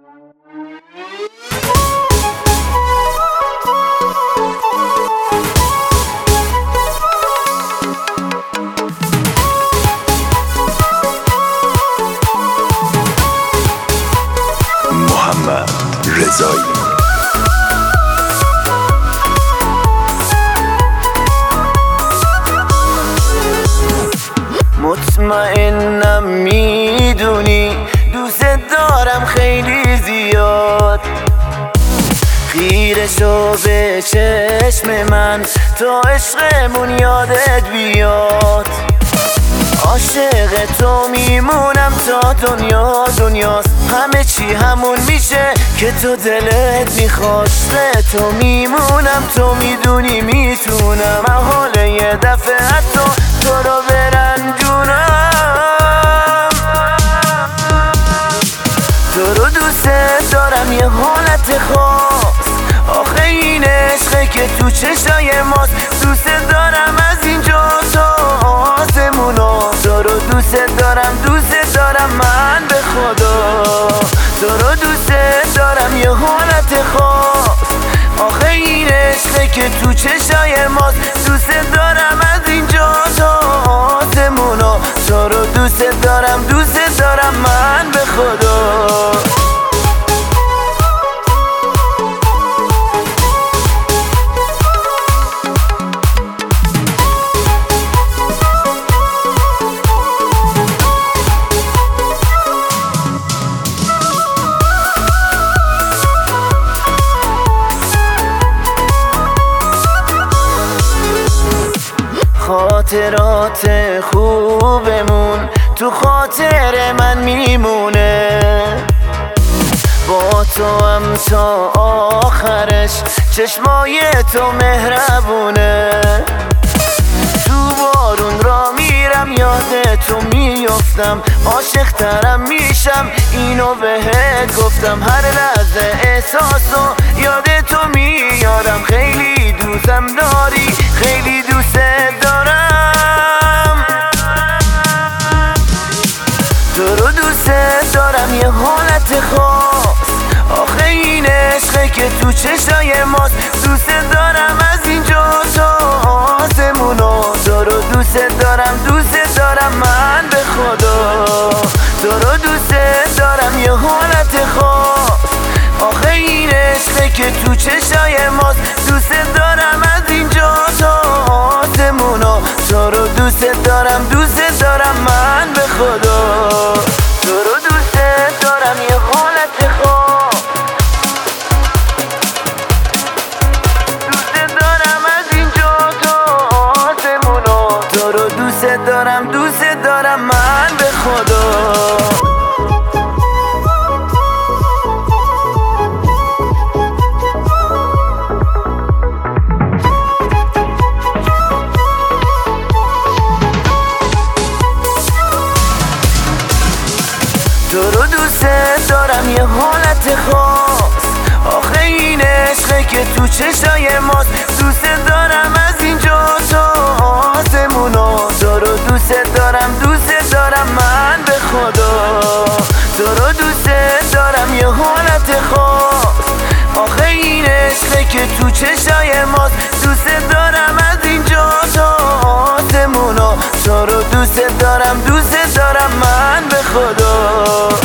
محمد رضایی. مطمئنم میدونی دوست دارم خیلی زیاد، خیره شو به چشم من تا عشقمون یادت بیاد. عاشق تو میمونم تا دنیاست، همه چی همون میشه که تو دلت میخواست. تو میمونم، تو میدونی میتونم محاله یه دفعه تو رو برنجونم. تو رو دوست دارم یه حالت خاص، آخه این عشقه که تو چشای ماست. دوست دارم از اینجا تا آسمونا، تو رو دوست دارم من به خدا. تو رو دوست دارم یه حالت خاص، آخه این عشقه که تو چشای ماست. دوست دارم از اینجا تا آسمونا، تو رو دوست دارم من به خدا. خاطرات خوبمون تو خاطر من میمونه، با تو هم تا آخرش چشمای تو مهربونه. تو بارون را میرم یاد تو میفتم، عاشق ترم میشم اینو بهت گفتم. هر لحظه احساسو یاد تو میارم، خیلی دوستم داری، خیلی دوست دارم. تو رو دوست دارم یه حالت خاص، آخه این عشقه که تو چشای ماست. دوست دارم از اینجا تا آسمونا، تو رو دوست دارم من به خدا. تو رو دوست دارم یه حالت خاص، آخه این عشقه که تو چشای ماست. دوست دارم از اینجا تا آسمونا، تو رو دوست دارم من به خدا. تو رو دوست دارم یه حالت خاص، دوست دارم از اینجا تا آسمونا، تو رو دوست دارم من به خدا. تو رو دوست دارم یه حالت خاص، آخه این عشقه که تو چشای ماست. دوست دارم از اینجا تا آسمونا، تو رو دوست دارم من به خدا. تو رو دوست دارم یه حالت خاص، آخه این عشقه که تو چشای ماست. دوست دارم از اینجا تا آسمونا، تو رو دوست دارم من به خدا.